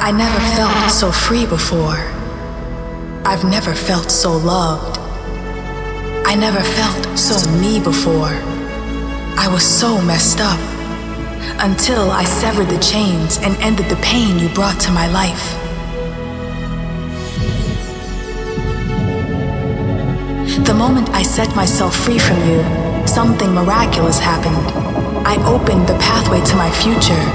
I never felt so free before. I've never felt so loved. I never felt so me before. I was so messed up until I severed the chains and ended the pain you brought to my life. The moment I set myself free from you, something miraculous happened. I opened the pathway to my future.